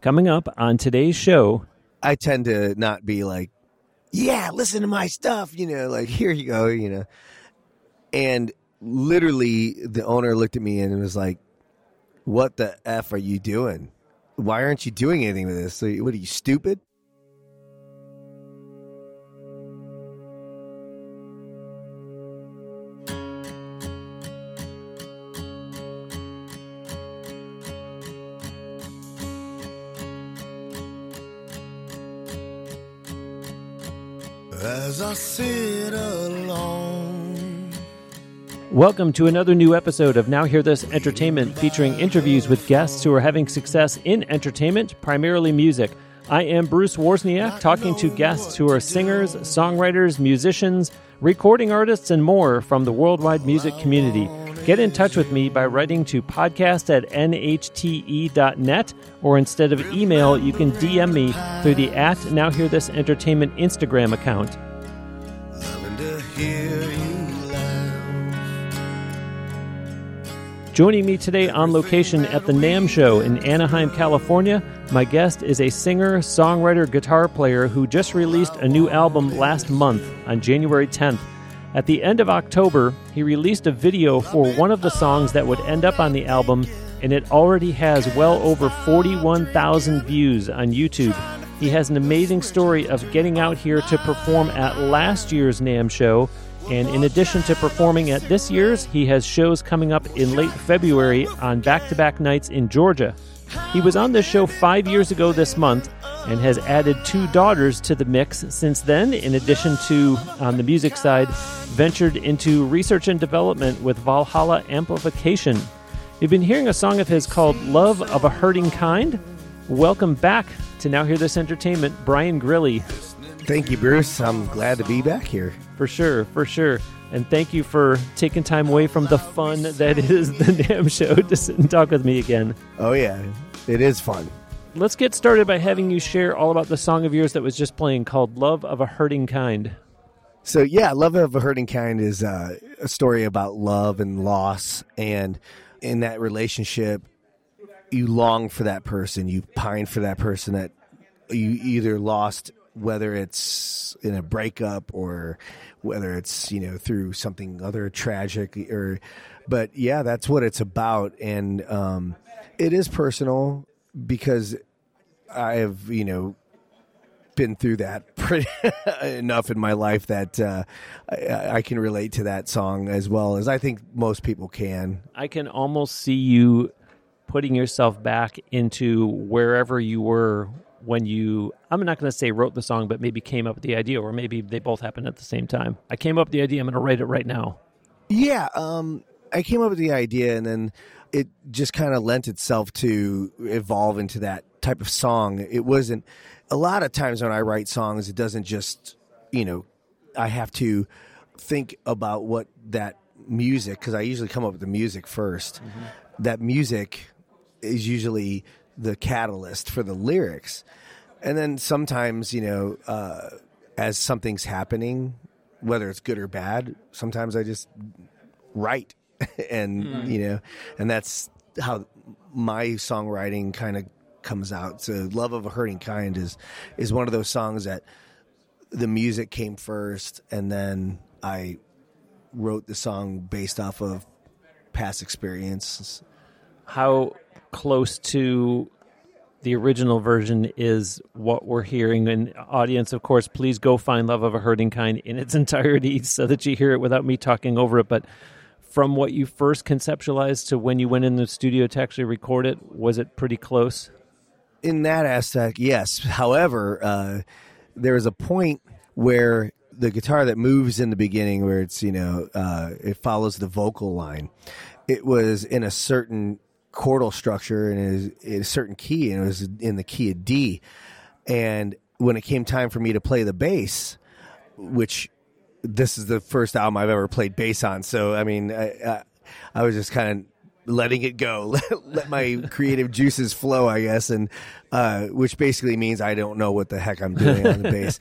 Coming up on today's show. I tend to not be like, yeah, listen to my stuff, like, here you go, And literally the owner looked at me and was like, what the F are you doing? Why aren't you doing anything with this? So, what are you, stupid? As I sit alone. Welcome to another new episode of Now Hear This Entertainment, featuring interviews with guests who are having success in entertainment, primarily music. I am Bruce Wozniak, talking to guests who are singers, songwriters, musicians, recording artists, and more from the worldwide music community. Get in touch with me by writing to podcast@nhte.net, or instead of email, you can DM me through the @NowHearThisEntertainment Instagram account. Loving to hear you laugh. Joining me today on location at the NAMM Show in Anaheim, California, my guest is a singer, songwriter, guitar player who just released a new album last month on January 10th. At the end of October, he released a video for one of the songs that would end up on the album, and it already has well over 41,000 views on YouTube. He has an amazing story of getting out here to perform at last year's NAMM Show, and in addition to performing at this year's, he has shows coming up in late February on back-to-back nights in Georgia. He was on this show 5 years ago this month and has added 2 daughters to the mix since then, in addition to, on the music side, ventured into research and development with Valhalla Amplification. You've been hearing a song of his called Love of a Hurting Kind. Welcome back to Now Hear This Entertainment, Brian Grilli. Thank you, Bruce. I'm glad to be back here. For sure. And thank you for taking time away from the fun that is the NAMM Show to sit and talk with me again. Oh, yeah. It is fun. Let's get started by having you share all about the song of yours that was just playing called Love of a Hurting Kind. So, yeah, Love of a Hurting Kind is a story about love and loss. And in that relationship, you long for that person. You pine for that person that you either lost, whether it's in a breakup or whether it's, through something other tragic. But, yeah, that's what it's about. And it is personal because I have, been through that pretty enough in my life that I can relate to that song as well as I think most people can. I can almost see you putting yourself back into wherever you were when you, I'm not going to say wrote the song, but maybe came up with the idea, or maybe they both happened at the same time. I came up with the idea, I'm going to write it right now. Yeah, I came up with the idea, and then it just kind of lent itself to evolve into that type of song. It wasn't, a lot of times when I write songs, it doesn't just, I have to think about what that music, because I usually come up with the music first. Mm-hmm. That music is usually the catalyst for the lyrics. And then sometimes, as something's happening, whether it's good or bad, sometimes I just write. And, and that's how my songwriting kind of comes out. So Love of a Hurting Kind is one of those songs that the music came first, and then I wrote the song based off of past experiences. How close to the original version is what we're hearing? And audience, of course, please go find Love of a Hurting Kind in its entirety so that you hear it without me talking over it. But from what you first conceptualized to when you went in the studio to actually record it, was it pretty close? In that aspect, yes. However, there is a point where the guitar that moves in the beginning, where it's, it follows the vocal line. It was in a certain chordal structure and it is in a certain key, and it was in the key of D. And when it came time for me to play the bass, which this is the first album I've ever played bass on, so I mean, I was just kind of letting it go, let my creative juices flow, I guess, and which basically means I don't know what the heck I'm doing on the bass.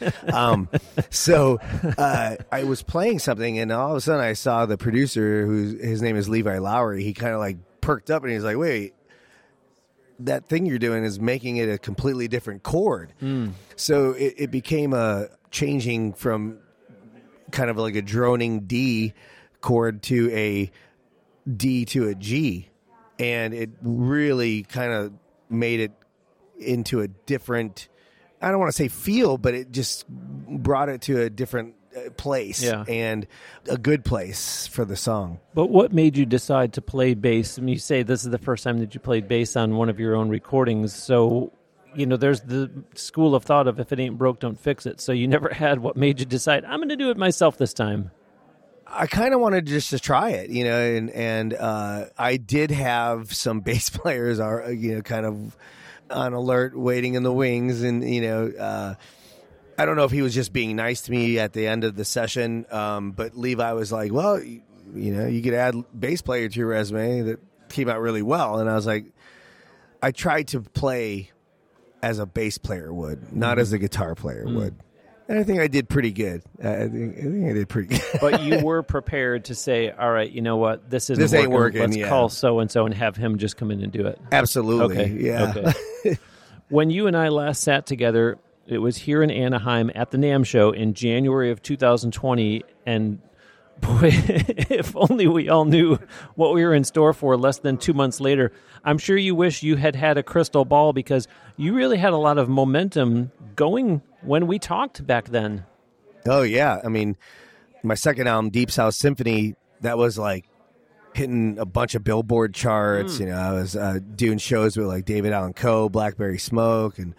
So I was playing something, and all of a sudden I saw the producer, his name is Levi Lowery. He kind of like perked up, and he's like, "Wait, that thing you're doing is making it a completely different chord. So it became a changing from kind of like a droning D chord to a D to a G. And it really kind of made it into a different, I don't want to say feel, but it just brought it to a different place and a good place for the song. But what made you decide to play bass? I mean, you say this is the first time that you played bass on one of your own recordings. So, there's the school of thought of if it ain't broke, don't fix it. So you never had what made you decide, I'm going to do it myself this time. I kind of wanted just to try it, and I did have some bass players kind of on alert, waiting in the wings, and I don't know if he was just being nice to me at the end of the session, but Levi was like, well, you could add bass player to your resume. That came out really well. And I was like, I tried to play as a bass player would, not as a guitar player would. And I think I did pretty good. I think I did pretty good. But you were prepared to say, all right, you know what? This ain't working. Let's call so-and-so and have him just come in and do it. Absolutely. Okay. Yeah. Okay. When you and I last sat together, it was here in Anaheim at the NAMM show in January of 2020, and boy, if only we all knew what we were in store for less than 2 months later. I'm sure you wish you had a crystal ball, because you really had a lot of momentum going when we talked back then. Oh, yeah. I mean, my second album, Deep South Symphony, that was like hitting a bunch of Billboard charts. I was doing shows with like David Allan Coe, Blackberry Smoke, and,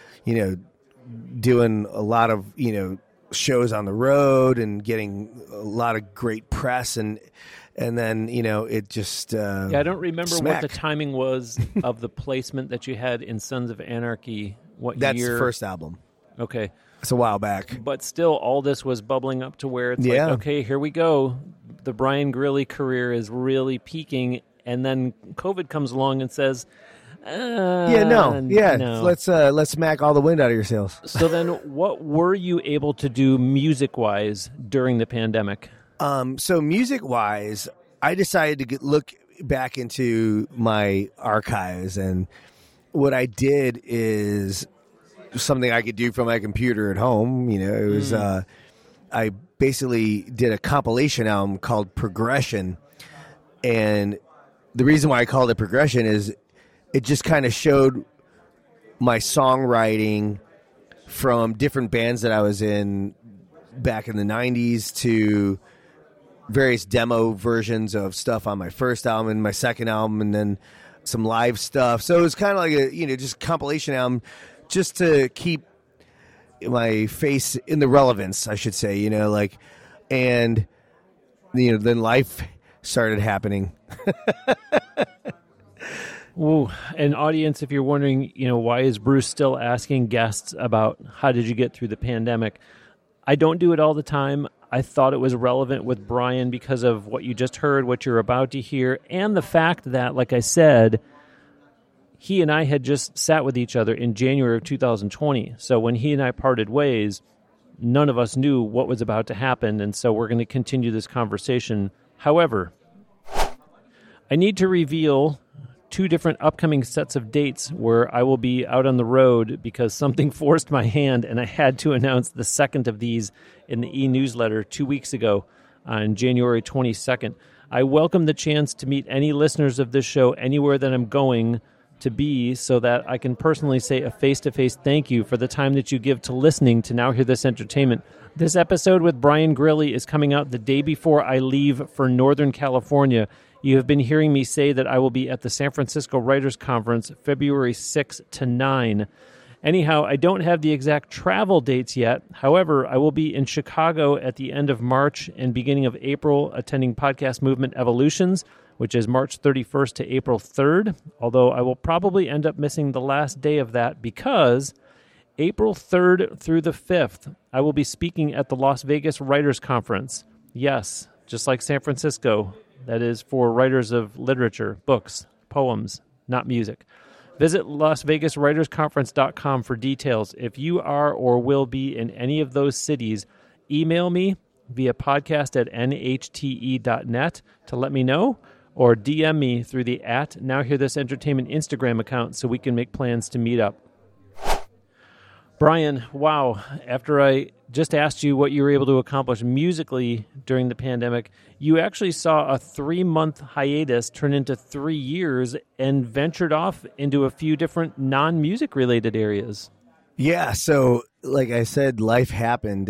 doing a lot of, shows on the road and getting a lot of great press. And then, it just I don't remember smack. what the timing was of the placement that you had in Sons of Anarchy. That's year? the first album. Okay. It's a while back. But still, all this was bubbling up to where it's like, okay, here we go. The Brian Grilly career is really peaking. And then COVID comes along and says, no. Let's smack all the wind out of your sails. So then what were you able to do music-wise during the pandemic? So music-wise, I decided to look back into my archives, and what I did is something I could do from my computer at home. It was I basically did a compilation album called Progression, and the reason why I called it Progression is it just kind of showed my songwriting from different bands that I was in back in the 90s to various demo versions of stuff on my first album and my second album, and then some live stuff. So it was kind of like a, just compilation album just to keep my face in the relevance, I should say, and, then life started happening. Ooh, and audience, if you're wondering, why is Bruce still asking guests about how did you get through the pandemic? I don't do it all the time. I thought it was relevant with Brian because of what you just heard, what you're about to hear, and the fact that, like I said, he and I had just sat with each other in January of 2020. So when he and I parted ways, none of us knew what was about to happen, and so we're going to continue this conversation. However, I need to reveal 2 different upcoming sets of dates where I will be out on the road because something forced my hand, and I had to announce the second of these in the e-newsletter 2 weeks ago on January 22nd. I welcome the chance to meet any listeners of this show anywhere that I'm going to be, so that I can personally say a face-to-face thank you for the time that you give to listening to Now Hear This Entertainment. This episode with Brian Grilly is coming out the day before I leave for Northern California. You have been hearing me say that I will be at the San Francisco Writers Conference February 6 to 9. Anyhow, I don't have the exact travel dates yet. However, I will be in Chicago at the end of March and beginning of April attending Podcast Movement Evolutions, which is March 31st to April 3rd, although I will probably end up missing the last day of that because April 3rd through the 5th, I will be speaking at the Las Vegas Writers Conference. Yes, just like San Francisco. That is for writers of literature, books, poems, not music. Visit LasVegasWritersConference.com for details. If you are or will be in any of those cities, email me via podcast@nhte.net to let me know, or DM me through the @NowHearThisEntertainment Instagram account so we can make plans to meet up. Brian, wow, after I just asked you what you were able to accomplish musically during the pandemic, you actually saw a 3-month hiatus turn into 3 years and ventured off into a few different non-music related areas. Yeah, so like I said, life happened,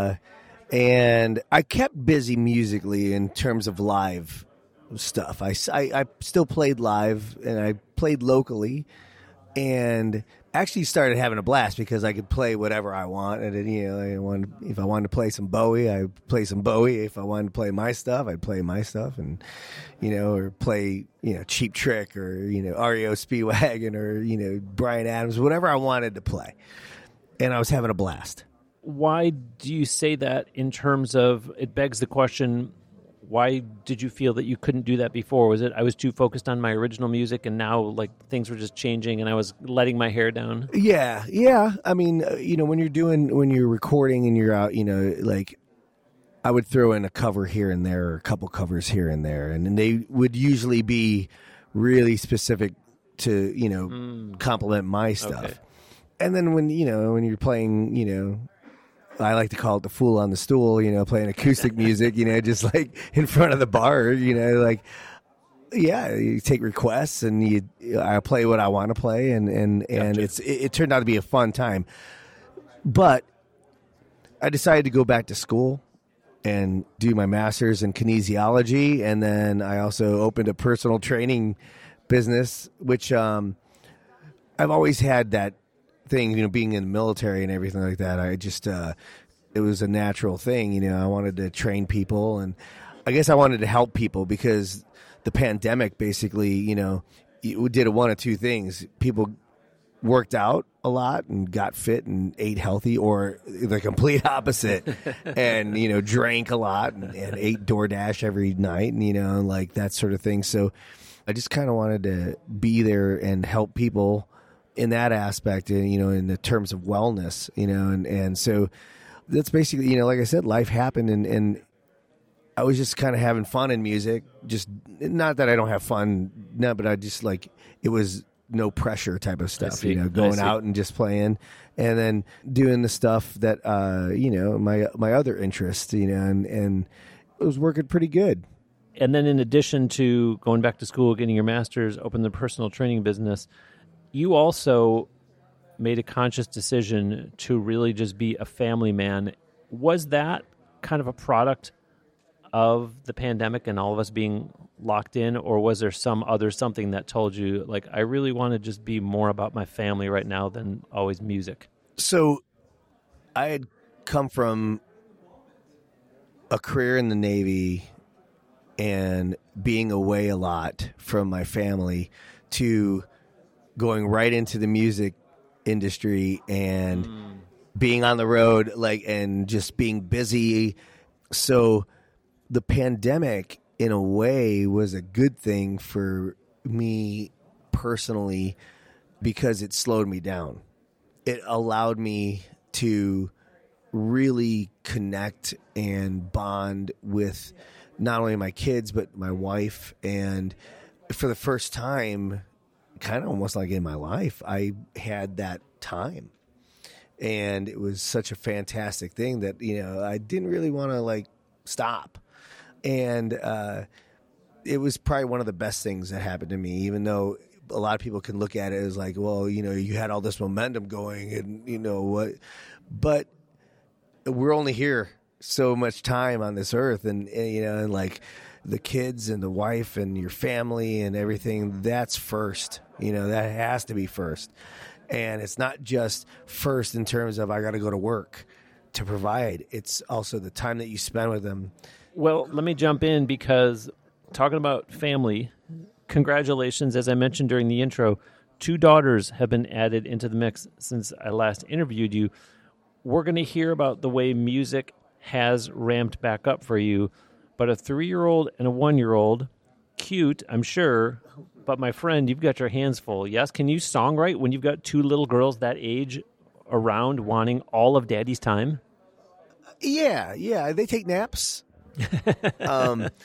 and I kept busy musically in terms of live stuff. I still played live, and I played locally, and actually started having a blast because I could play whatever I want. And if I wanted to play some Bowie, I'd play some Bowie. If I wanted to play my stuff, I'd play my stuff, and or play Cheap Trick or REO Speedwagon or Bryan Adams, whatever I wanted to play. And I was having a blast. Why do you say that in terms of, it begs the question, why did you feel that you couldn't do that before? Was it I was too focused on my original music and now like things were just changing and I was letting my hair down? Yeah. I mean, when you're recording and you're out, like I would throw in a cover here and there or a couple covers here and there. And they would usually be really specific to, complement my stuff. Okay. And then when you're playing, I like to call it the fool on the stool, playing acoustic music, just like in front of the bar, you take requests and I play what I want to play and gotcha. It turned out to be a fun time. But I decided to go back to school and do my master's in kinesiology, and then I also opened a personal training business, which I've always had that thing, being in the military and everything like that. I just it was a natural thing. I wanted to train people, and I guess I wanted to help people because the pandemic basically, did one of two things. People worked out a lot and got fit and ate healthy, or the complete opposite and drank a lot and ate DoorDash every night and like that sort of thing. So I just kind of wanted to be there and help people in that aspect, in the terms of wellness, and so that's basically, like I said, life happened, and I was just kind of having fun in music. Just not that I don't have fun, no, but I just like it was no pressure type of stuff, going out and just playing, and then doing the stuff that my other interests, and it was working pretty good. And then in addition to going back to school, getting your master's, open the personal training business, you also made a conscious decision to really just be a family man. Was that kind of a product of the pandemic and all of us being locked in, or was there something that told you, like, I really want to just be more about my family right now than always music? So I had come from a career in the Navy and being away a lot from my family to going right into the music industry and being on the road, and just being busy. So the pandemic, in a way, was a good thing for me personally because it slowed me down. It allowed me to really connect and bond with not only my kids, but my wife. And for the first time, kind of almost like in my life, I had that time, and it was such a fantastic thing that I didn't really want to stop, and it was probably one of the best things that happened to me, even though a lot of people can look at it as like, well, you had all this momentum going and what, but we're only here so much time on this earth, and the kids and the wife and your family and everything, that's first. That has to be first. And it's not just first in terms of I got to go to work to provide. It's also the time that you spend with them. Well, let me jump in because talking about family, congratulations. As I mentioned during the intro, 2 daughters have been added into the mix since I last interviewed you. We're going to hear about the way music has ramped back up for you. But a 3-year-old and a 1-year-old, cute, I'm sure. But my friend, you've got your hands full. Yes, can you songwrite when you've got 2 little girls that age around wanting all of daddy's time? Yeah, they take naps.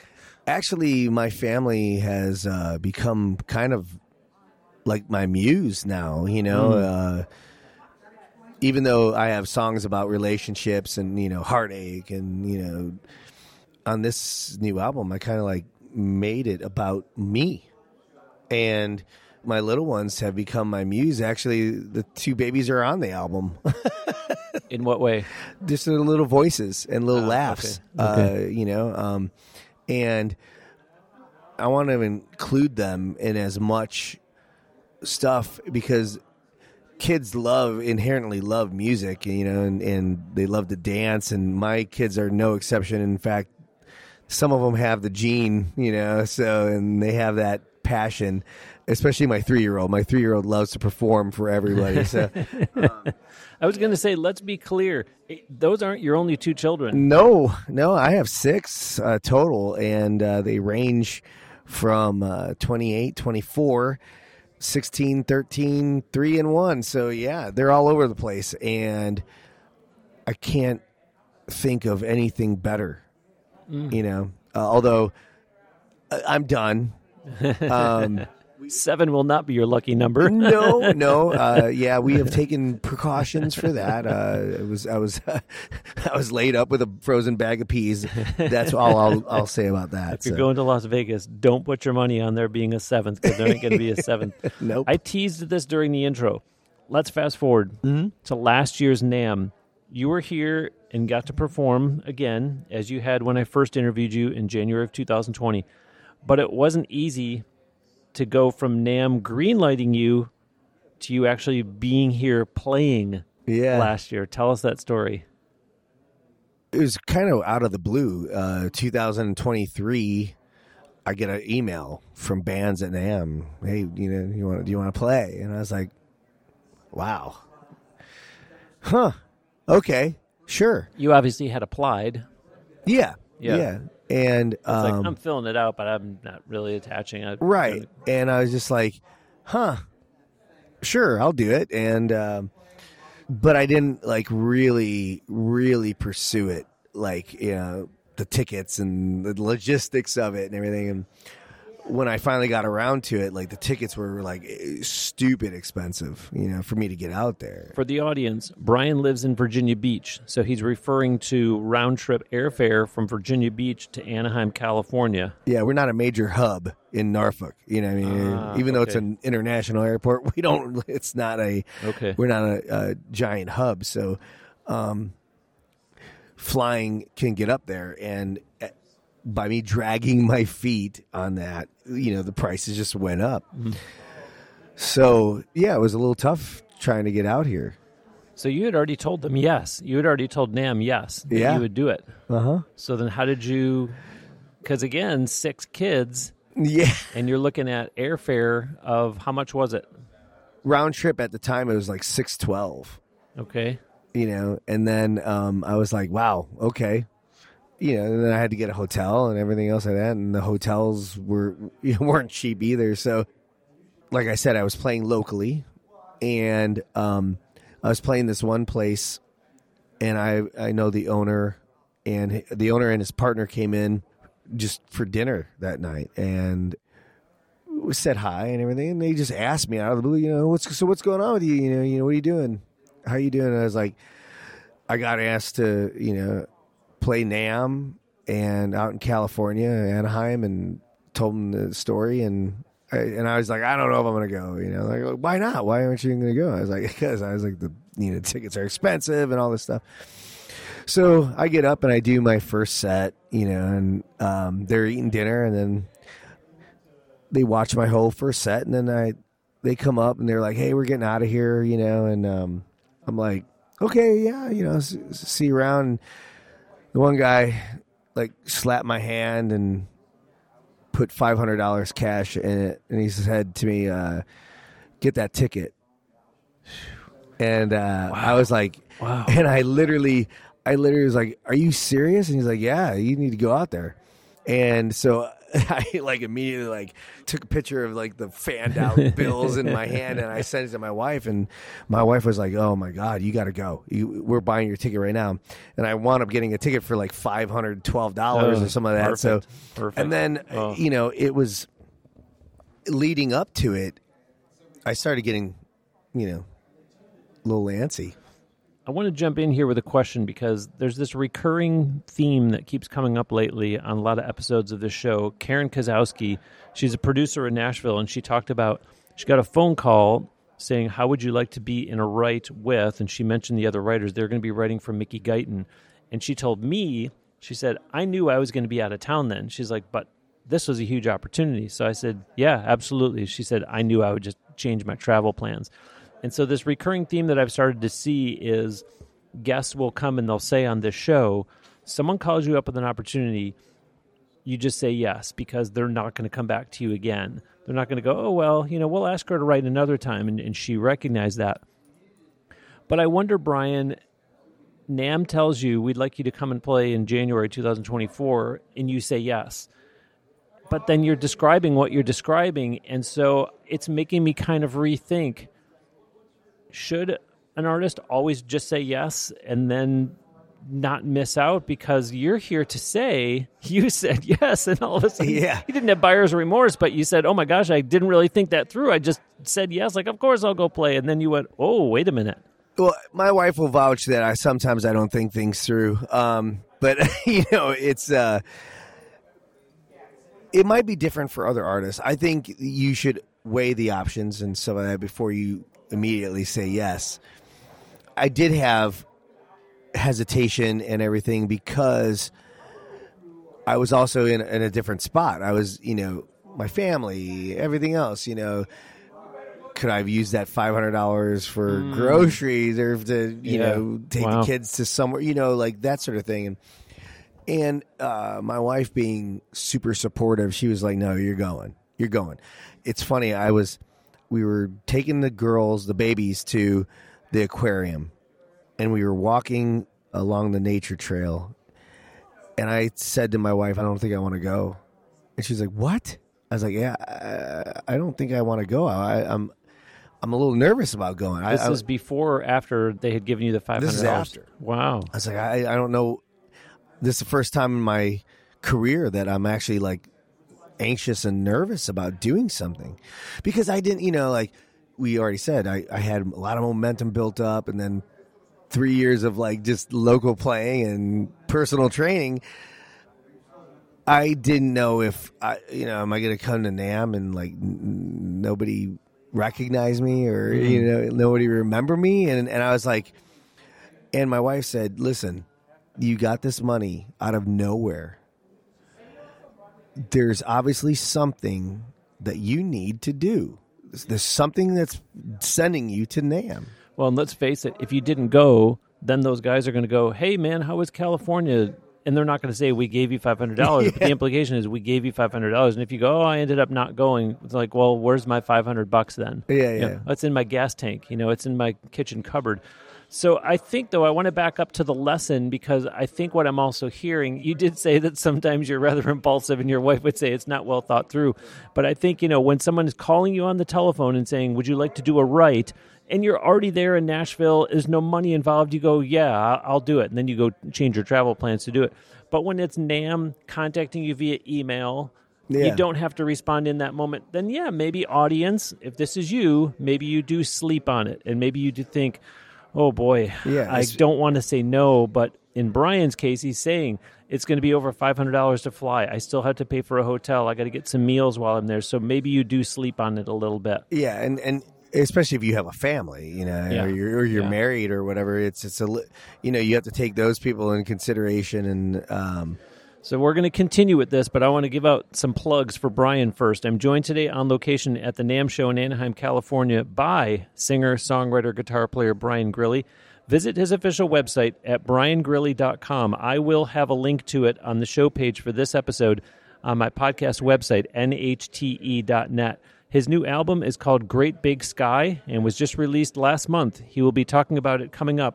Actually, my family has become kind of like my muse now, you know. Even though I have songs about relationships and, you know, heartache and, you know, on this new album, I kind of like made it about me. And my little ones have become my muse. Actually, the two babies are on the album. In what way? Just their little voices and little laughs, okay. you know. And I want to include them in as much stuff because kids inherently love music, you know, and they love to dance, and my kids are no exception. In fact, some of them have the gene, you know, and they have that passion, especially my 3-year-old. My 3-year-old loves to perform for everybody. So I was going to say, let's be clear. Those aren't your only 2 children. No, I have 6 total, and they range from 28, 24, 16, 13, 3, and 1. So, yeah, they're all over the place, and I can't think of anything better, you know, although I'm done. 7 will not be your lucky number. No. Yeah, we have taken precautions for that. I was laid up with a frozen bag of peas. That's all I'll say about that. If you're going to Las Vegas, don't put your money on there being a 7th because there ain't going to be a 7th. Nope. I teased this during the intro. Let's fast forward to last year's NAMM. You were here and got to perform again, as you had when I first interviewed you in January of 2020. But it wasn't easy to go from NAMM greenlighting you to you actually being here playing last year. Tell us that story. It was kind of out of the blue. 2023, I get an email from bands at NAMM. Hey, you know, do you want to play? And I was like, wow. Huh. Okay. Sure. You obviously had applied. Yeah. And it's like, I'm filling it out, but I'm not really attaching it. Right. And I was just like, sure, I'll do it. And, but I didn't like really, really pursue it. Like, you know, the tickets and the logistics of it and everything. And when I finally got around to it, like the tickets were like stupid expensive, you know, for me to get out there. For the audience, Brian lives in Virginia Beach, so he's referring to round trip airfare from Virginia Beach to Anaheim, California. Yeah, we're not a major hub in Norfolk, you know what I mean? Even though it's an international airport, it's not we're not a giant hub. So flying can get up there, and by me dragging my feet on that, you know, the prices just went up. Mm-hmm. So, yeah, it was a little tough trying to get out here. So you had already told them yes. You had already told NAMM yes that you would do it. Uh-huh. So then how did you, because again, 6 kids. Yeah. And you're looking at airfare of, how much was it? Round trip at the time, it was like $612. Okay. You know, and then I was like, wow, okay. You know, and then I had to get a hotel and everything else like that, and the hotels weren't cheap either. So, like I said, I was playing locally, and I was playing this one place, and I know the owner, and the owner and his partner came in just for dinner that night, and we said hi and everything, and they just asked me out of the blue, you know, what's going on with you? You know, what are you doing? How you doing? And I was like, I got asked to, you know, play NAMM and out in California, Anaheim, and told them the story, and I was like, I don't know if I'm gonna go. You know, like, why not? Why aren't you gonna go? I was like, because I was like, the tickets are expensive and all this stuff. So I get up and I do my first set, you know, and they're eating dinner, and then they watch my whole first set, and then they come up and they're like, hey, we're getting out of here, you know, and I'm like, okay, yeah, you know, see you around. The one guy like slapped my hand and put $500 cash in it, and he said to me, get that ticket. And wow. I was like, wow. And I literally was like, are you serious? And he's like, yeah, you need to go out there. And so I like immediately like took a picture of like the fanned out bills in my hand, and I sent it to my wife, and my wife was like, "Oh my God, you got to go! We're buying your ticket right now." And I wound up getting a ticket for like $512 or something like that. So, perfect. and then it was leading up to it. I started getting, a little antsy. I want to jump in here with a question because there's this recurring theme that keeps coming up lately on a lot of episodes of this show. Karen Kozowski, she's a producer in Nashville, and she talked about, she got a phone call saying, how would you like to be in a write with? And she mentioned the other writers. They're going to be writing for Mickey Guyton. And she told me, she said, I knew I was going to be out of town then. She's like, but this was a huge opportunity. So I said, yeah, absolutely. She said, I knew I would just change my travel plans. And so this recurring theme that I've started to see is guests will come and they'll say on this show, someone calls you up with an opportunity, you just say yes, because they're not going to come back to you again. They're not going to go, oh, well, we'll ask her to write another time. And she recognized that. But I wonder, Brian, NAMM tells you, we'd like you to come and play in January 2024, and you say yes. But then you're describing what you're describing, and so it's making me kind of rethink, should an artist always just say yes and then not miss out? Because you're here to say you said yes, and all of a sudden you didn't have buyer's remorse, but you said, oh my gosh, I didn't really think that through. I just said yes, like, of course I'll go play. And then you went, oh, wait a minute. Well, my wife will vouch that sometimes I don't think things through. But, it's... it might be different for other artists. I think you should weigh the options and stuff like that before you immediately say yes. I did have hesitation and everything because I was also in a different spot. I was, my family, everything else, could I have used that $500 for groceries or to, take the kids to somewhere, like that sort of thing. And my wife being super supportive, she was like, no, you're going. It's funny. We were taking the babies to the aquarium, and we were walking along the nature trail. And I said to my wife, I don't think I want to go. And she's like, what? I was like, yeah, I don't think I want to go. I'm a little nervous about going. This is before or after they had given you the $500? This is after. Wow. I was like, I don't know. This is the first time in my career that I'm actually like anxious and nervous about doing something, because I didn't, like we already said, I had a lot of momentum built up, and then 3 years of like just local playing and personal training. I didn't know if am I going to come to NAMM and like nobody recognize me or, nobody remember me. And I was like, and my wife said, listen, you got this money out of nowhere. There's obviously something that you need to do. There's something that's sending you to NAMM. Well, and let's face it, if you didn't go, then those guys are going to go, hey, man, how was California? And they're not going to say, we gave you $500. Yeah. But the implication is, we gave you $500. And if you go, oh, I ended up not going, it's like, well, where's my $500 then? Yeah. It's in my gas tank. It's in my kitchen cupboard. So I think, though, I want to back up to the lesson, because I think what I'm also hearing, you did say that sometimes you're rather impulsive, and your wife would say it's not well thought through. But I think, when someone is calling you on the telephone and saying, would you like to do a write, and you're already there in Nashville, there's no money involved, you go, yeah, I'll do it. And then you go change your travel plans to do it. But when it's NAMM contacting you via email, you don't have to respond in that moment, then maybe audience, if this is you, maybe you do sleep on it. And maybe you do think, oh boy, I don't want to say no. But in Brian's case, he's saying it's going to be over $500 to fly. I still have to pay for a hotel. I got to get some meals while I'm there. So maybe you do sleep on it a little bit. Yeah, and especially if you have a family, or you're married or whatever. It's a you have to take those people in consideration. And so we're going to continue with this, but I want to give out some plugs for Brian first. I'm joined today on location at the NAMM show in Anaheim, California, by singer, songwriter, guitar player Brian Grilley. Visit his official website at briangrilley.com. I will have a link to it on the show page for this episode on my podcast website, nhte.net. His new album is called Great Big Sky and was just released last month. He will be talking about it coming up.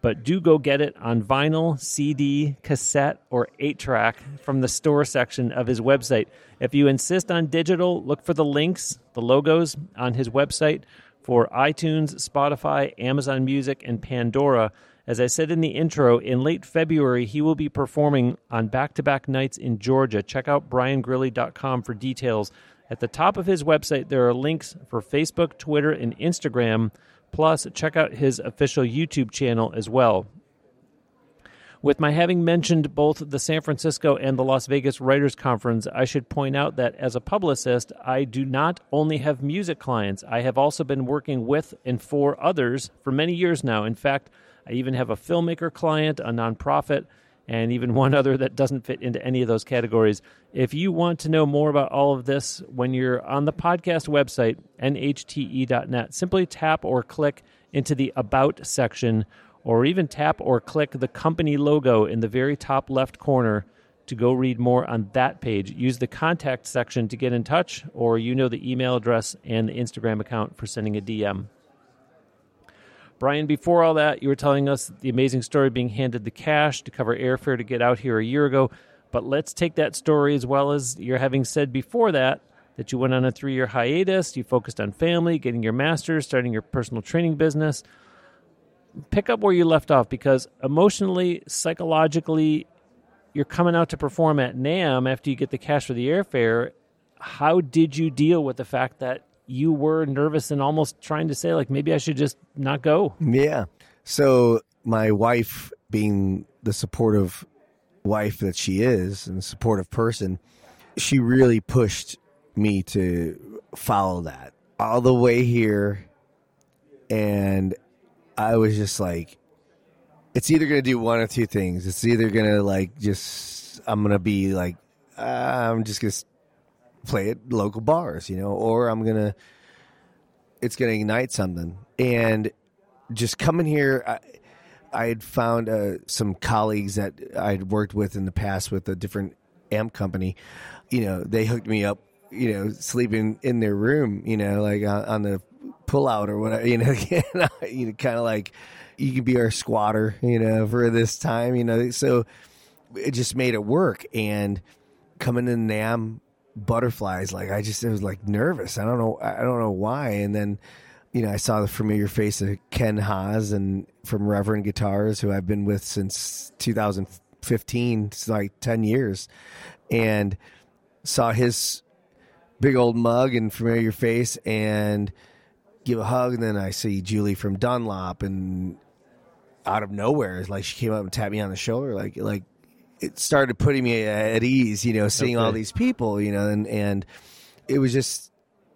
But do go get it on vinyl, CD, cassette, or 8-track from the store section of his website. If you insist on digital, look for the links, the logos on his website for iTunes, Spotify, Amazon Music, and Pandora. As I said in the intro, in late February, he will be performing on back-to-back nights in Georgia. Check out briangrilly.com for details. At the top of his website, there are links for Facebook, Twitter, and Instagram. Plus, check out his official YouTube channel as well. With my having mentioned both the San Francisco and the Las Vegas Writers Conference, I should point out that as a publicist, I do not only have music clients. I have also been working with and for others for many years now. In fact, I even have a filmmaker client, a nonprofit, and even one other that doesn't fit into any of those categories. If you want to know more about all of this, when you're on the podcast website, nhte.net, simply tap or click into the About section, or even tap or click the company logo in the very top left corner to go read more on that page. Use the contact section to get in touch, or the email address and the Instagram account for sending a DM. Brian, before all that, you were telling us the amazing story being handed the cash to cover airfare to get out here a year ago. But let's take that story as well as you're having said before that you went on a 3-year hiatus, you focused on family, getting your master's, starting your personal training business. Pick up where you left off, because emotionally, psychologically, you're coming out to perform at NAMM after you get the cash for the airfare. How did you deal with the fact that you were nervous and almost trying to say, like, maybe I should just not go? Yeah. So my wife, being the supportive wife that she is and supportive person, she really pushed me to follow that all the way here. And I was just like, it's either going to do one or two things. It's either going to I'm going to be like, I'm just going to play at local bars, or it's going to ignite something. And just coming here, I had found some colleagues that I'd worked with in the past with a different amp company. They hooked me up, sleeping in their room, like on the pullout or whatever, kind of like, you can be our squatter, for this time, so it just made it work. And coming to NAMM, butterflies, I was like nervous. I don't know why. And then, I saw the familiar face of Ken Haas and from Reverend Guitars, who I've been with since 2015. It's like 10 years, and saw his big old mug and familiar face and give a hug. And then I see Julie from Dunlop, and out of nowhere, she came up and tapped me on the shoulder, like it started putting me at ease, seeing all these people, and it was just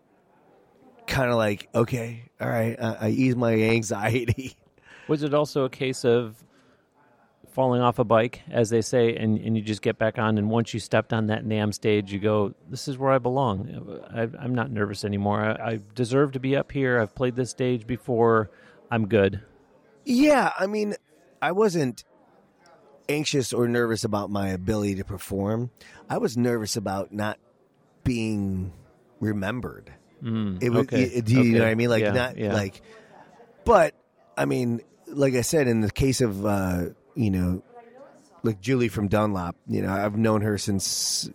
kind of like, okay, all right, I eased my anxiety. Was it also a case of falling off a bike, as they say, and you just get back on, and once you stepped on that NAMM stage, you go, this is where I belong. I'm not nervous anymore. I deserve to be up here. I've played this stage before. I'm good. Yeah, I mean, I wasn't anxious or nervous about my ability to perform. I was nervous about not being remembered. It was, do you know what I mean? But I mean, like I said, in the case of, like Julie from Dunlop, I've known her since,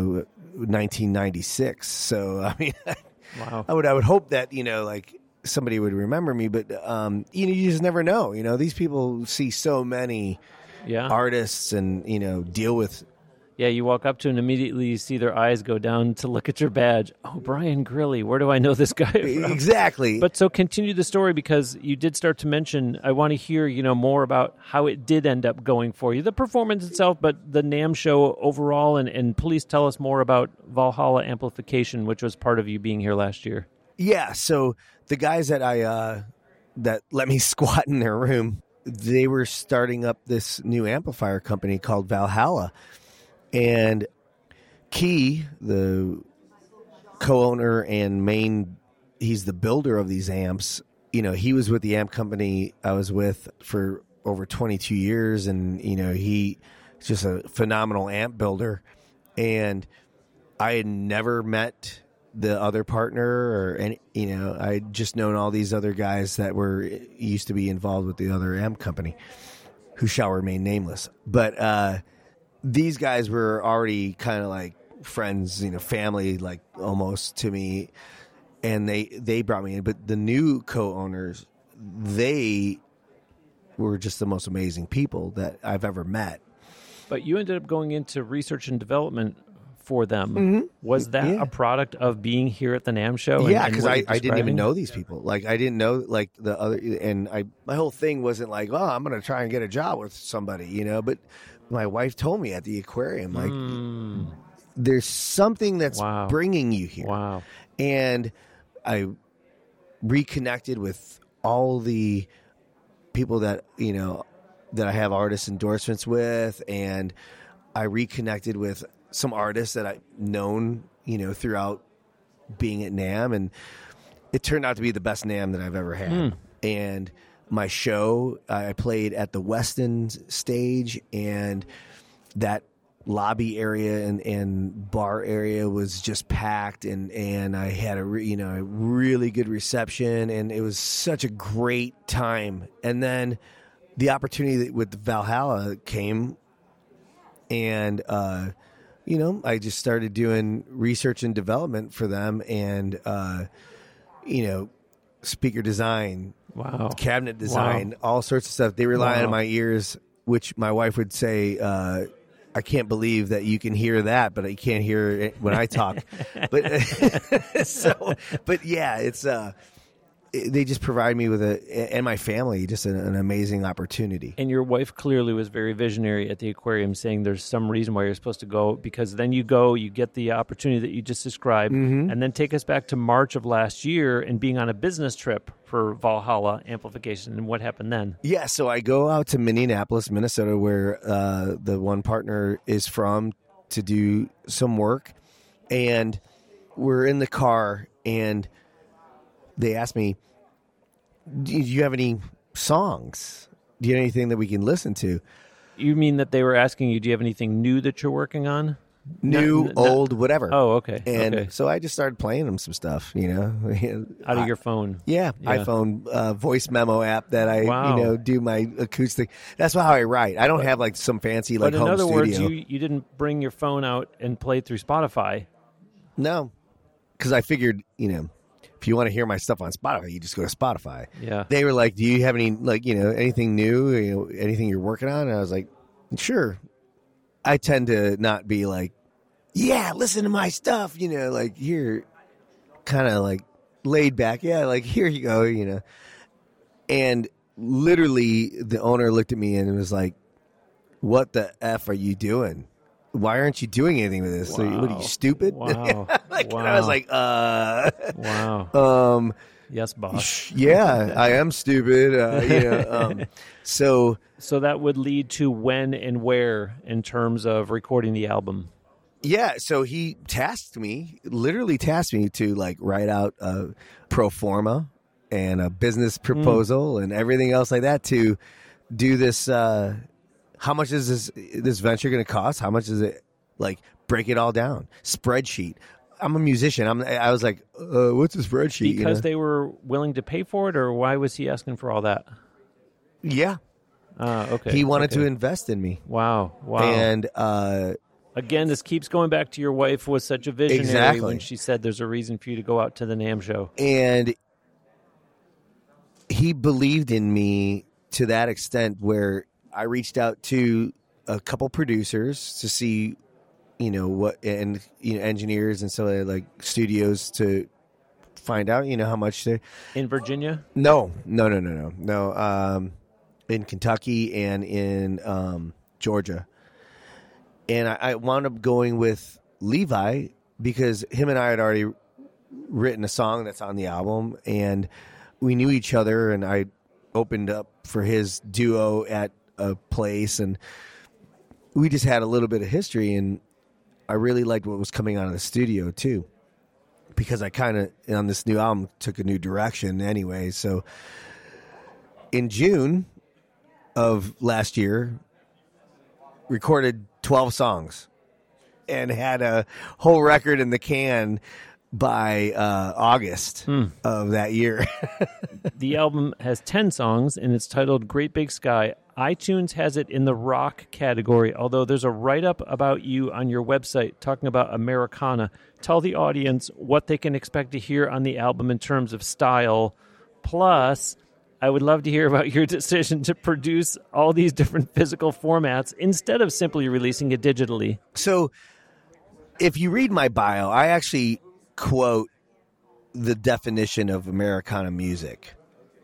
1996. So, I mean, wow. I would hope that, somebody would remember me, but, you just never know. These people see so many artists and, deal with. Yeah, you walk up to and immediately you see their eyes go down to look at your badge. Oh, Brian Grilly, where do I know this guy from? Exactly. But so continue the story, because you did start to mention, I want to hear, more about how it did end up going for you. The performance itself, but the NAMM show overall, and please tell us more about Valhalla Amplification, which was part of you being here last year. Yeah, so the guys that that let me squat in their room, they were starting up this new amplifier company called Valhalla. And Key, the co-owner and he's the builder of these amps. He was with the amp company I was with for over 22 years. And, he's just a phenomenal amp builder. And I had never met the other partner, or any, I just known all these other guys that used to be involved with the other amp company, who shall remain nameless. But these guys were already kind of like friends, family, like almost to me, and they brought me in. But the new co-owners, they were just the most amazing people that I've ever met. But you ended up going into research and development for them. Mm-hmm. Was that a product of being here at the NAMM show? Yeah, because I didn't even know these people. Like, I didn't know, like, the other, and my whole thing wasn't like, oh, I'm going to try and get a job with somebody, but my wife told me at the aquarium, like, there's something that's bringing you here. Wow. And I reconnected with all the people that, that I have artist endorsements with, and I reconnected with some artists that I've known, throughout being at NAMM, and it turned out to be the best NAMM that I've ever had. And my show, I played at the Westin stage, and that lobby area and bar area was just packed, and I had a really good reception, and it was such a great time. And then the opportunity with Valhalla came, and I just started doing research and development for them, and speaker design, cabinet design, all sorts of stuff. They rely on my ears, which my wife would say, I can't believe that you can hear that, but you can't hear it when I talk. But yeah, it's they just provide me with and my family, just an amazing opportunity. And your wife clearly was very visionary at the aquarium, saying there's some reason why you're supposed to go, because then you go, you get the opportunity that you just described, and then take us back to March of last year and being on a business trip for Valhalla Amplification. And what happened then? Yeah, so I go out to Minneapolis, Minnesota, where the one partner is from, to do some work. And we're in the car, and they asked me, do you have any songs? Do you have anything that we can listen to? You mean that they were asking you, do you have anything new that you're working on? New, old, whatever. Oh, okay. And so I just started playing them some stuff, Out of your phone. Yeah, iPhone voice memo app that I, do my acoustic. That's how I write. I don't have like some fancy like home studio. But in other words, you didn't bring your phone out and play through Spotify. No, because I figured, if you want to hear my stuff on Spotify, you just go to Spotify. Yeah. They were like, do you have any, like, anything new, anything you're working on? And I was like, sure. I tend to not be like, yeah, listen to my stuff, like, here, kind of like laid back. Yeah, like, here you go, And literally the owner looked at me and was like, what the F are you doing? Why aren't you doing anything with this? So, what are you, stupid? Wow. And I was like, Wow. Yes, boss. Yeah, I am stupid. So that would lead to when and where in terms of recording the album. Yeah, so he literally tasked me to like write out a pro forma and a business proposal and everything else like that to do this. How much is this venture going to cost? How much is it? Like, break it all down. Spreadsheet. I'm a musician. I was like, what's a spreadsheet? Because they were willing to pay for it, or why was he asking for all that? Yeah. Okay. He wanted to invest in me. Wow. And again, this keeps going back to your wife was such a visionary when she said there's a reason for you to go out to the NAMM show. And he believed in me to that extent where I reached out to a couple producers to see, engineers and so like studios to find out, how much they in Virginia. No. In Kentucky and in Georgia, and I wound up going with Levi because him and I had already written a song that's on the album, and we knew each other, and I opened up for his duo at a place, and we just had a little bit of history, and I really liked what was coming out of the studio too, because I kind of on this new album took a new direction anyway. So in June of last year, recorded 12 songs and had a whole record in the can by August of that year. The album has 10 songs, and it's titled Great Big Sky. iTunes has it in the rock category, although there's a write-up about you on your website talking about Americana. Tell the audience what they can expect to hear on the album in terms of style. Plus, I would love to hear about your decision to produce all these different physical formats instead of simply releasing it digitally. So if you read my bio, I actually quote the definition of Americana music.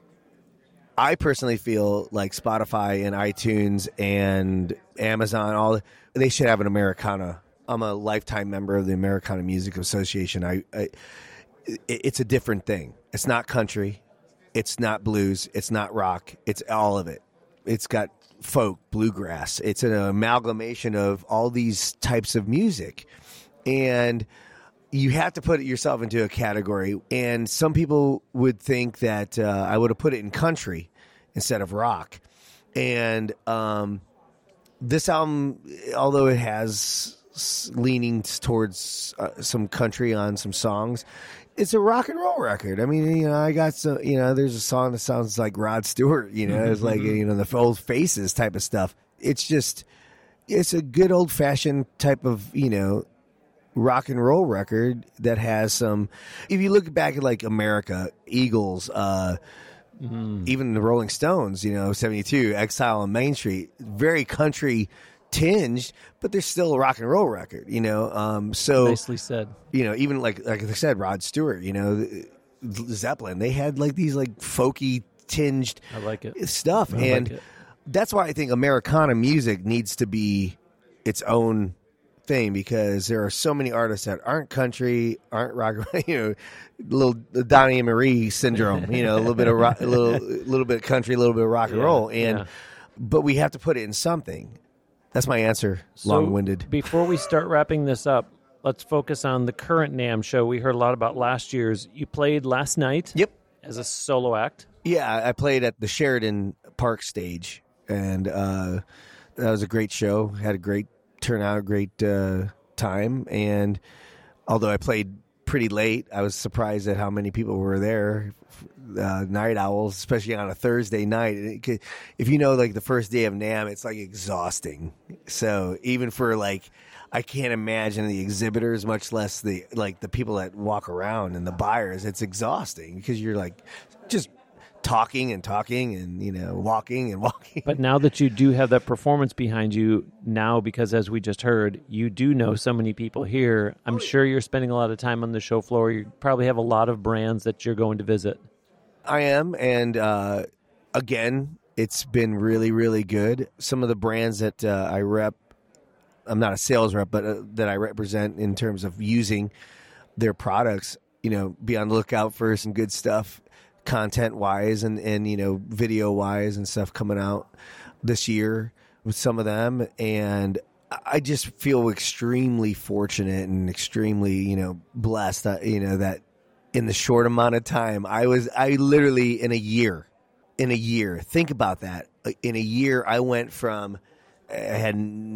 I personally feel like Spotify and iTunes and Amazon, they should have an Americana. I'm a lifetime member of the Americana Music Association. It's a different thing. It's not country. It's not blues. It's not rock. It's all of it. It's got folk, bluegrass. It's an amalgamation of all these types of music. And you have to put yourself into a category. And some people would think that I would have put it in country instead of rock. And this album, although it has leanings towards some country on some songs, it's a rock and roll record. I mean, I got some, there's a song that sounds like Rod Stewart, it's like, the old Faces type of stuff. It's a good old fashioned type of, rock and roll record that has some, if you look back at like America, Eagles, even the Rolling Stones, 72, Exile on Main Street, very country tinged, but they're still a rock and roll record, so nicely said. Even like I said, Rod Stewart, Zeppelin, they had like these like folky tinged I like it. stuff. That's why I think Americana music needs to be its own thing, because there are so many artists that aren't country, aren't rock, little Donnie and Marie syndrome, a little bit of rock, a little bit of country, a little bit of rock and roll, but we have to put it in something. That's my answer, long-winded. Before we start wrapping this up, let's focus on the current NAMM show. We heard a lot about last year's. You played last night. Yep. As a solo act. Yeah, I played at the Sheridan Park stage, and that was a great show. Had a great turnout, great time, and although I played pretty late, I was surprised at how many people were there. Night owls, especially on a Thursday night. If like the first day of NAMM, it's like exhausting. So even for I can't imagine the exhibitors, much less the people that walk around and the buyers. It's exhausting because you're just talking and walking and walking. But now that you do have that performance behind you now, because as we just heard, you do know so many people here, I'm sure you're spending a lot of time on the show floor. You probably have a lot of brands that you're going to visit. I am, and again, it's been really, really good. Some of the brands that I rep, I'm not a sales rep, but that I represent in terms of using their products, be on the lookout for some good stuff, content-wise and video-wise and stuff coming out this year with some of them. And I just feel extremely fortunate and extremely, blessed, that in the short amount of time, I literally in a year, think about that. In a year, I went from, I had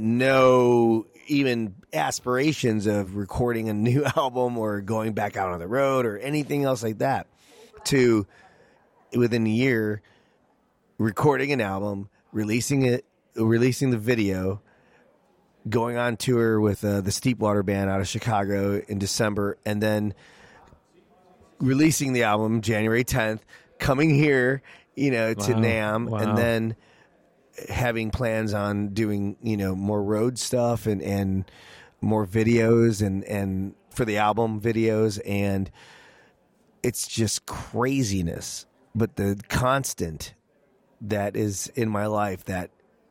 no even aspirations of recording a new album or going back out on the road or anything else like that, to within a year, recording an album, releasing the video, going on tour with the Steepwater Band out of Chicago in December, and then releasing the album January 10th, coming here, to NAMM, and then having plans on doing, more road stuff and more videos and for the album videos. And it's just craziness. But the constant that is in my life that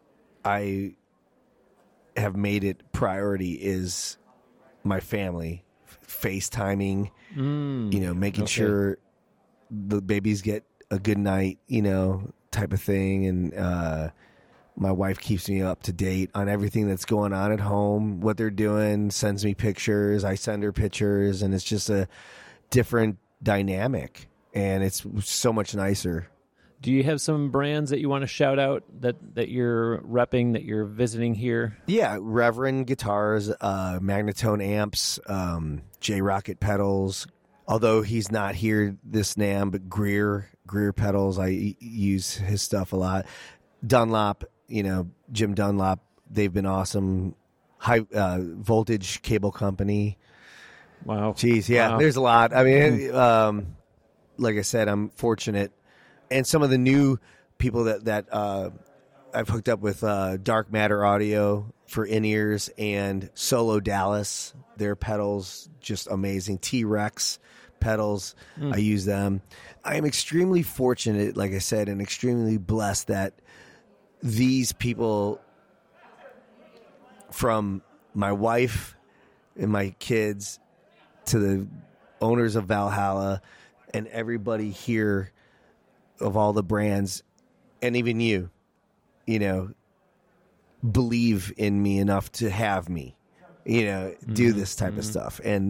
I have made it priority is my family. FaceTiming, making sure the babies get a good night, type of thing. And my wife keeps me up to date on everything that's going on at home, what they're doing, sends me pictures, I send her pictures, and it's just a different dynamic, and it's so much nicer. Do you have some brands that you want to shout out that you're repping, that you're visiting here? Yeah, Reverend Guitars, Magnatone Amps, J Rocket Pedals. Although he's not here this NAMM, but Greer Pedals, I use his stuff a lot. Dunlop, Jim Dunlop, they've been awesome. High Voltage Cable Company. Wow. Jeez, yeah, There's a lot. I mean, like I said, I'm fortunate. And some of the new people that I've hooked up with, Dark Matter Audio for in-ears and Solo Dallas, their pedals, just amazing. T-Rex pedals, I use them. I am extremely fortunate, like I said, and extremely blessed that these people, from my wife and my kids to the owners of Valhalla and everybody here of all the brands, and even you, believe in me enough to have me, do this type of stuff. And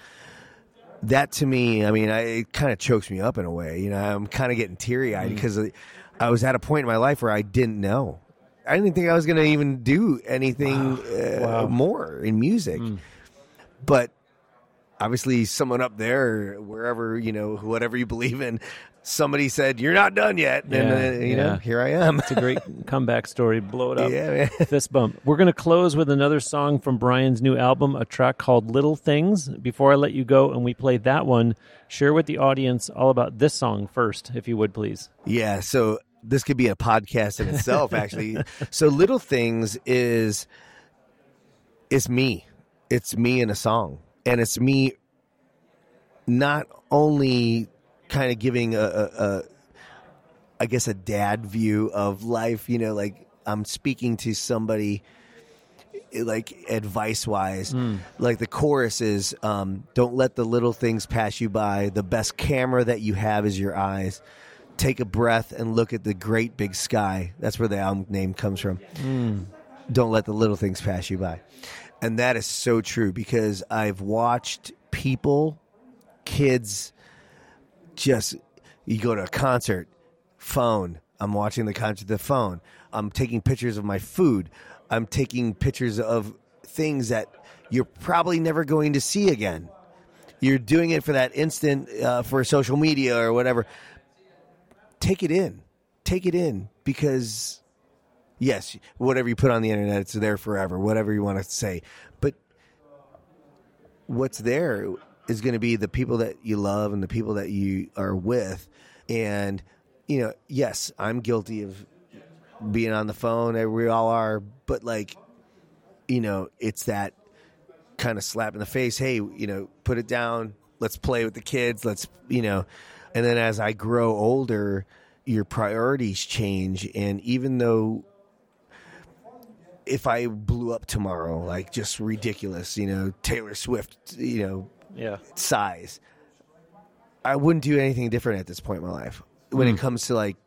that to me, I mean, it kind of chokes me up in a way. I'm kind of getting teary-eyed because I was at a point in my life where I didn't know. I didn't think I was going to even do anything more in music. But obviously someone up there, wherever, whatever you believe in, somebody said, "You're not done yet." And, here I am. It's a great comeback story. Blow it up. Yeah, man. Fist bump. We're going to close with another song from Brian's new album, a track called Little Things. Before I let you go and we play that one, share with the audience all about this song first, if you would, please. Yeah, so this could be a podcast in itself, actually. So Little Things is me. It's me in a song. And it's me not only kind of giving I guess a dad view of life, like I'm speaking to somebody like advice wise. Like the chorus is, don't let the little things pass you by. The best camera that you have is your eyes. Take a breath and look at the great big sky. That's where the album name comes from. Don't let the little things pass you by. And that is so true because I've watched people, kids, you go to a concert, phone. I'm watching the concert, the phone. I'm taking pictures of my food. I'm taking pictures of things that you're probably never going to see again. You're doing it for that instant, for social media or whatever. Take it in. Take it in because, yes, whatever you put on the internet, it's there forever, whatever you want to say. But what's there is going to be the people that you love and the people that you are with. And, yes, I'm guilty of being on the phone. We all are. But, it's that kind of slap in the face. Hey, put it down. Let's play with the kids. And then as I grow older, your priorities change. And even though if I blew up tomorrow, like just ridiculous, Taylor Swift, size, I wouldn't do anything different at this point in my life when it comes to like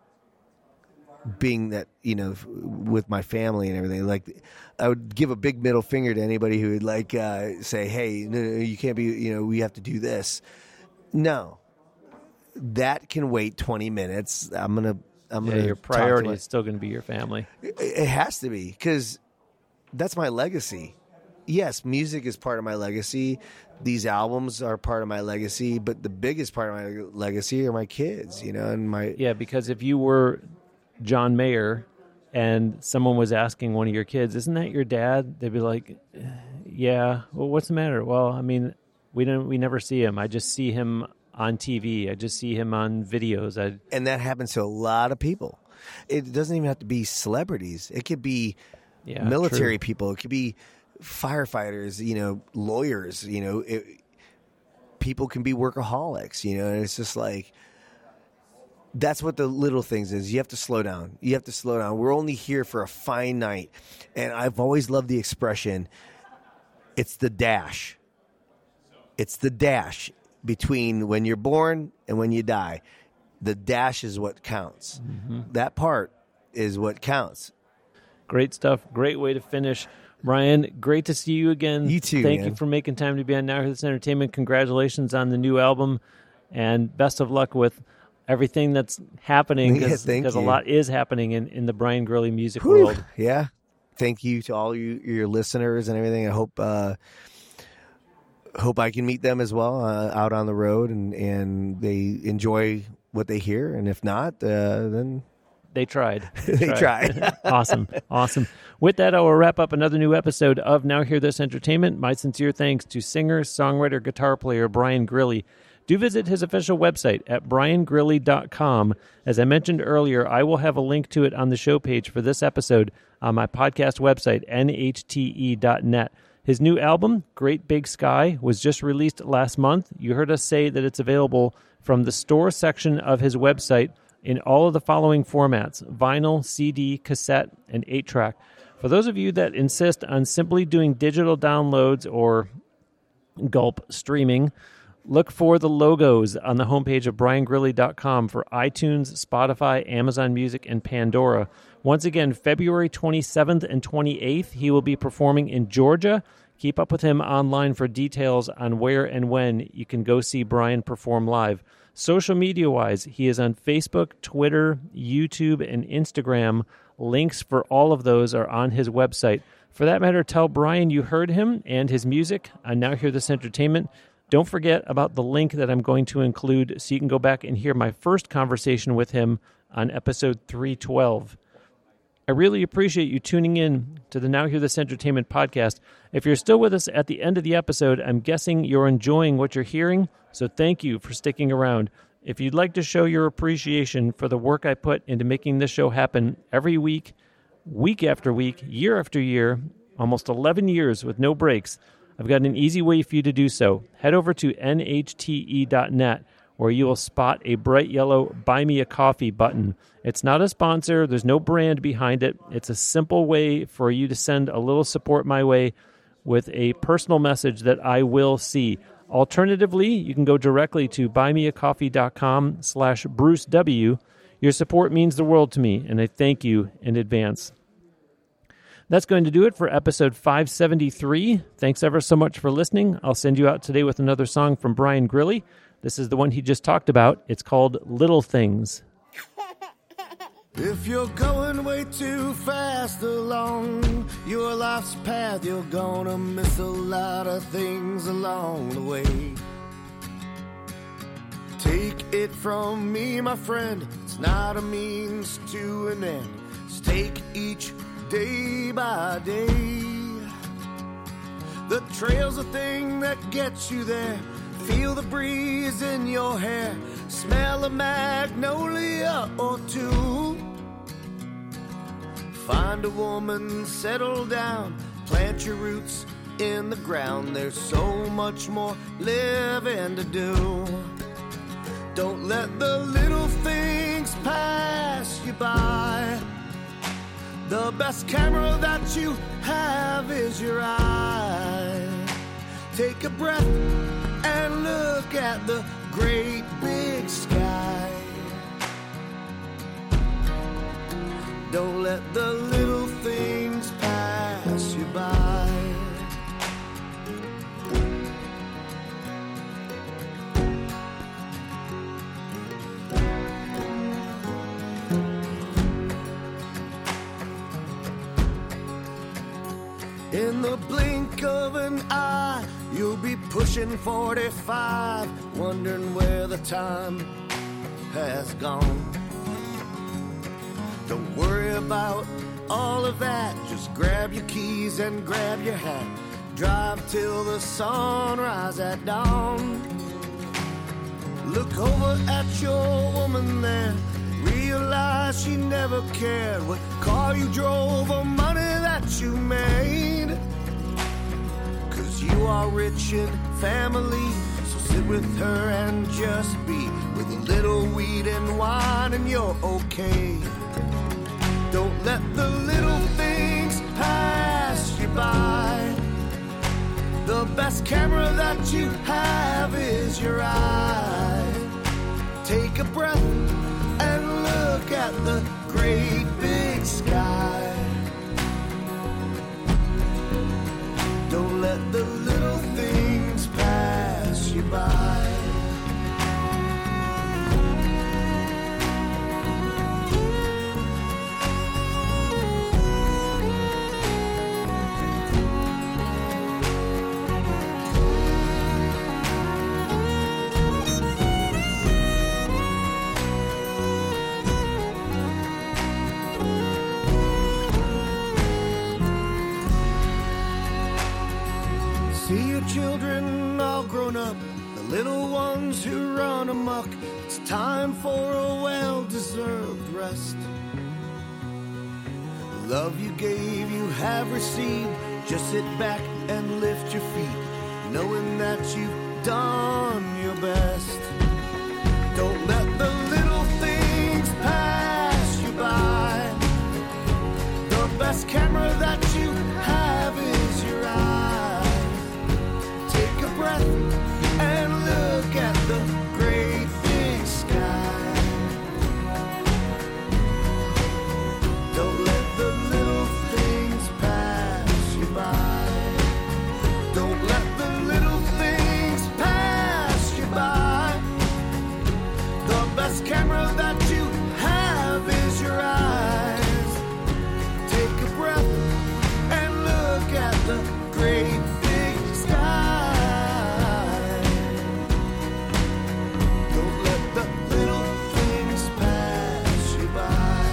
being that, with my family and everything. Like I would give a big middle finger to anybody who would say, hey, no, you can't be, we have to do this. No, that can wait 20 minutes. I'm going to your priority is still going to be your family. It has to be because that's my legacy. Yes, music is part of my legacy. These albums are part of my legacy, but the biggest part of my legacy are my kids, and my... Yeah, because if you were John Mayer and someone was asking one of your kids, isn't that your dad? They'd be like, yeah, well, what's the matter? Well, I mean, we never see him. I just see him on TV. I just see him on videos. And that happens to a lot of people. It doesn't even have to be celebrities. It could be military people. It could be firefighters, lawyers, people can be workaholics, and it's just like, that's what the little things is. You have to slow down. We're only here for a fine night. And I've always loved the expression, it's the dash. It's the dash between when you're born and when you die. The dash is what counts. That part is what counts. Great stuff. Great way to finish. Brian, great to see you again. You too, Thank you for making time to be on Now Hear This Entertainment. Congratulations on the new album, and best of luck with everything that's happening, because a lot is happening in the Brian Grilly music world. Yeah. Thank you to all your listeners and everything. I hope I can meet them as well out on the road, and they enjoy what they hear. And if not, then they tried. They tried. Awesome. With that, I will wrap up another new episode of Now Hear This Entertainment. My sincere thanks to singer, songwriter, guitar player Brian Grilly. Do visit his official website at briangrilly.com. As I mentioned earlier, I will have a link to it on the show page for this episode on my podcast website, nhte.net. His new album, Great Big Sky, was just released last month. You heard us say that it's available from the store section of his website in all of the following formats: vinyl, CD, cassette, and 8-track. For those of you that insist on simply doing digital downloads or gulp streaming, look for the logos on the homepage of briangrilly.com for iTunes, Spotify, Amazon Music, and Pandora. Once again, February 27th and 28th, he will be performing in Georgia. Keep up with him online for details on where and when you can go see Brian perform live. Social media-wise, he is on Facebook, Twitter, YouTube, and Instagram. Links for all of those are on his website. For that matter, tell Brian you heard him and his music on Now Hear This Entertainment. Don't forget about the link that I'm going to include so you can go back and hear my first conversation with him on episode 312. I really appreciate you tuning in to the Now Hear This Entertainment podcast. If you're still with us at the end of the episode, I'm guessing you're enjoying what you're hearing, so thank you for sticking around. If you'd like to show your appreciation for the work I put into making this show happen every week, week after week, year after year, almost 11 years with no breaks, I've got an easy way for you to do so. Head over to nhte.net, where you will spot a bright yellow Buy Me a Coffee button. It's not a sponsor. There's no brand behind it. It's a simple way for you to send a little support my way with a personal message that I will see. Alternatively, you can go directly to buymeacoffee.com/Bruce W. Your support means the world to me, and I thank you in advance. That's going to do it for episode 573. Thanks ever so much for listening. I'll send you out today with another song from Brian Grilly. This is the one he just talked about. It's called Little Things. If you're going way too fast along your life's path, you're gonna miss a lot of things along the way. Take it from me, my friend, it's not a means to an end. Just take each day by day. The trail's the thing that gets you there. Feel the breeze in your hair. Smell a magnolia or two. Find a woman, settle down. Plant your roots in the ground. There's so much more living to do. Don't let the little things pass you by. The best camera that you have is your eye. Take a breath and look at the great big sky. Don't let the little things pass you by. In the blink of an eye, you'll be pushing 45, wondering where the time has gone. Don't worry about all of that, just grab your keys and grab your hat. Drive till the sunrise at dawn. Look over at your woman there, realize she never cared what car you drove or money that you made. 'Cause you are rich in family, so sit with her and just be. With a little weed and wine and you're okay. Don't let the little things pass you by. The best camera that you have is your eye. Take a breath and look at the great big sky. Don't let the little things pass you by. children all grown up, the little ones who run amok. It's time for a well-deserved rest. The love you gave, you have received. Just sit back and lift your feet, knowing that you've done your best. Don't let the little things pass you by. The best camera that you have is your eyes. Take a breath and look at the great big sky. Don't let the little things pass you by. Don't let the little things pass you by. The best camera that you have is your eyes. Take a breath and look at the great big sky. Don't let the little things pass you by.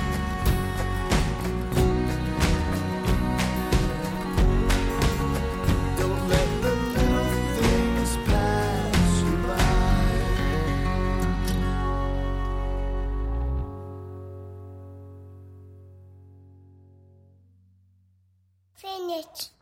Don't let the little things pass you by. Finish.